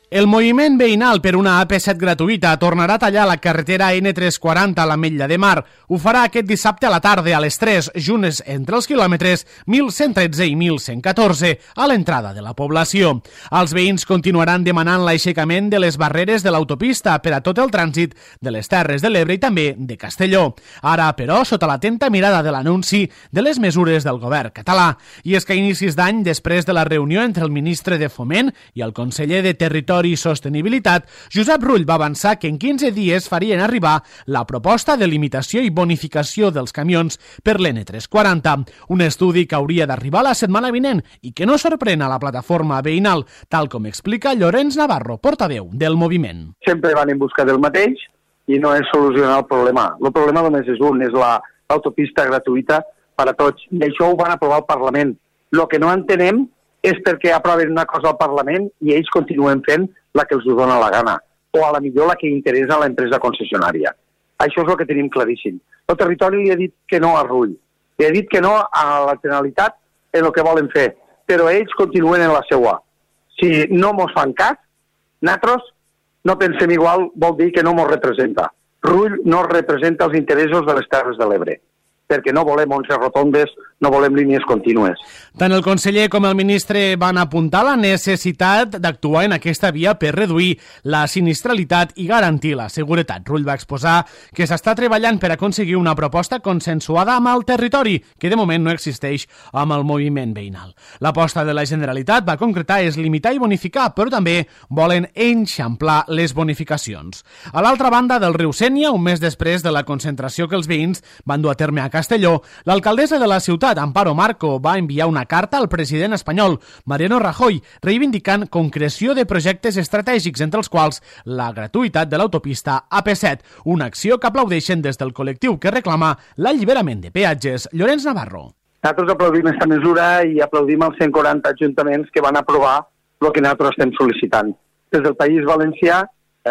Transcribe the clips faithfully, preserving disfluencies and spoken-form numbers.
El moviment veïnal per una A P set gratuïta tornarà a tallar la carretera N tres quaranta a l'Ametlla de Mar. Ho farà aquest dissabte a la tarda a les tres, junts entre els quilòmetres mil cent tretze i mil cent catorze, a l'entrada de la població. Els veïns continuaran demanant l'aixecament de les barreres de l'autopista per a tot el trànsit de les Terres de l'Ebre i també de Castelló. Ara, però, sota l'atenta mirada de l'anunci de les mesures del govern català. I és que a inicis d'any, després de la reunió entre el ministre de Foment i el conseller de Territori i Sostenibilitat, Josep Rull va avançar que en quinze dies farien arribar la proposta de limitació i bonificació dels camions per l'N tres quaranta, un estudi que hauria d'arribar la setmana vinent i que no sorprèn a la plataforma veïnal, tal com explica Llorenç Navarro, portaveu del moviment. Sempre van en busca del mateix i no és solucionar el problema. El problema només és un, és l'autopista gratuïta per a tots, i això ho van aprovar al Parlament. El que no entenem és perquè aproven una cosa al Parlament i ells continuen fent la que els dona la gana, o a la millor la que interessa a l'empresa concessionària. Això és el que tenim claríssim. El territori li ha dit que no a Rull, li ha dit que no a la Generalitat en el que volen fer, però ells continuen en la seua. Si no mos fan cas, nosaltres no pensem igual, vol dir que no mos representa. Rull no representa els interessos de les Terres de l'Ebre, perquè no volem onze rotondes, no volem línies contínues. Tant el conseller com el ministre van apuntar la necessitat d'actuar en aquesta via per reduir la sinistralitat i garantir la seguretat. Rull va exposar que s'està treballant per aconseguir una proposta consensuada amb el territori, que de moment no existeix amb el moviment veïnal. L'aposta de la Generalitat, va concretar, és limitar i bonificar, però també volen eixamplar les bonificacions. A l'altra banda del riu Sénia, un mes després de la concentració que els veïns van dur a terme a Castelló, l'alcaldessa de la ciutat, Amparo Marco, va enviar una carta al president espanyol, Mariano Rajoy, reivindicant concreció de projectes estratègics, entre els quals la gratuïtat de l'autopista A P set, una acció que aplaudeixen des del col·lectiu que reclama l'alliberament de peatges. Llorenç Navarro. Nosaltres aplaudim aquesta mesura i aplaudim els cent quaranta ajuntaments que van aprovar el que nosaltres estem sol·licitant. Des del País Valencià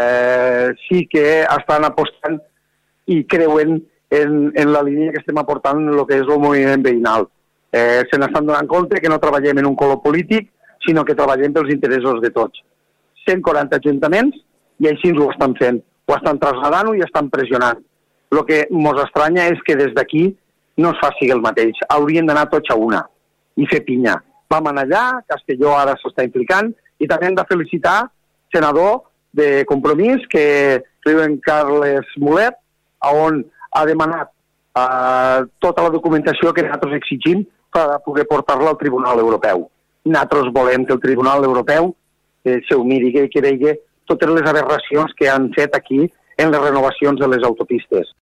eh, sí que estan apostant i creuen En, en la línia que estem aportant en el que és el moviment veïnal. Eh, se n'estan donant compte que no treballem en un color polític, sinó que treballem pels interessos de tots. cent quaranta ajuntaments i així ho estan fent. Ho estan traslladant-ho i estan pressionant. El que ens estranya és que des d'aquí no es faci el mateix. Haurien d'anar tots a una i fer pinya. Vam anar allà, Castelló ara s'està implicant, i també hem de felicitar senador de Compromís, que diu en Carles Mulet, on ha demanat uh, tota la documentació que nosaltres exigim per poder portar-la al Tribunal Europeu. Nosaltres volem que el Tribunal Europeu eh, se ho miri i que vegi totes les aberracions que han fet aquí en les renovacions de les autopistes.